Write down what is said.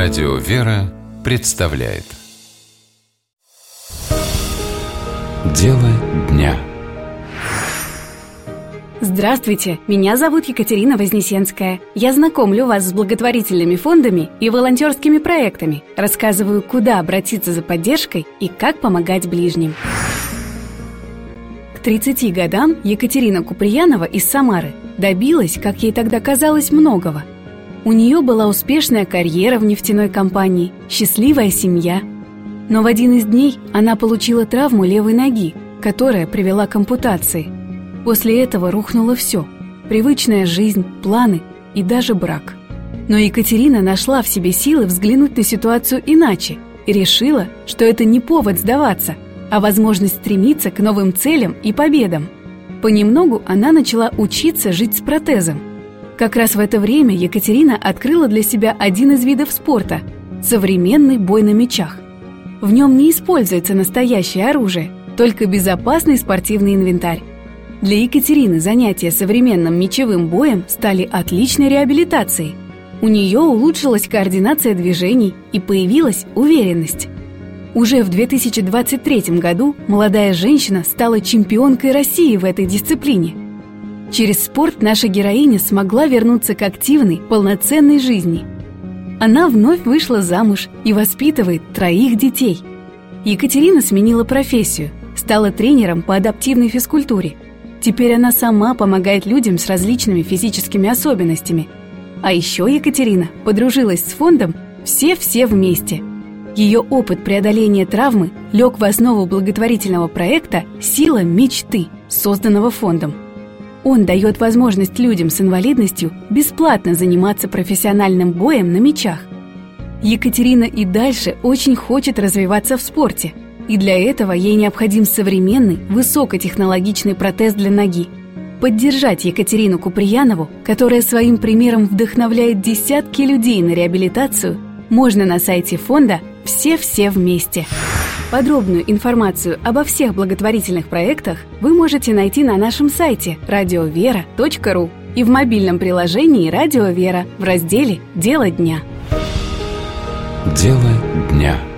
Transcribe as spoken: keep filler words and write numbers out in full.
Радио «Вера» представляет Дело дня. Здравствуйте, меня зовут Екатерина Вознесенская. Я знакомлю вас с благотворительными фондами и волонтерскими проектами, рассказываю, куда обратиться за поддержкой и как помогать ближним. К тридцати годам Екатерина Куприянова из Самары добилась, как ей тогда казалось, многого. У нее была успешная карьера в нефтяной компании, счастливая семья. Но в один из дней она получила травму левой ноги, которая привела к ампутации. После этого рухнуло все – привычная жизнь, планы и даже брак. Но Екатерина нашла в себе силы взглянуть на ситуацию иначе и решила, что это не повод сдаваться, а возможность стремиться к новым целям и победам. Понемногу она начала учиться жить с протезом. Как раз в это время Екатерина открыла для себя один из видов спорта – современный бой на мечах. В нем не используется настоящее оружие, только безопасный спортивный инвентарь. Для Екатерины занятия современным мечевым боем стали отличной реабилитацией. У нее улучшилась координация движений и появилась уверенность. Уже в две тысячи двадцать третьем году молодая женщина стала чемпионкой России в этой дисциплине. Через спорт наша героиня смогла вернуться к активной, полноценной жизни. Она вновь вышла замуж и воспитывает троих детей. Екатерина сменила профессию, стала тренером по адаптивной физкультуре. Теперь она сама помогает людям с различными физическими особенностями. А еще Екатерина подружилась с фондом «Все-все вместе». Ее опыт преодоления травмы лег в основу благотворительного проекта «Сила мечты», созданного фондом. Он дает возможность людям с инвалидностью бесплатно заниматься профессиональным боем на мечах. Екатерина и дальше очень хочет развиваться в спорте, и для этого ей необходим современный, высокотехнологичный протез для ноги. Поддержать Екатерину Куприянову, которая своим примером вдохновляет десятки людей на реабилитацию, можно на сайте фонда «Все-все вместе». Подробную информацию обо всех благотворительных проектах вы можете найти на нашем сайте радио вера точка ру и в мобильном приложении «Радио Вера» в разделе «Дело дня». Дело дня.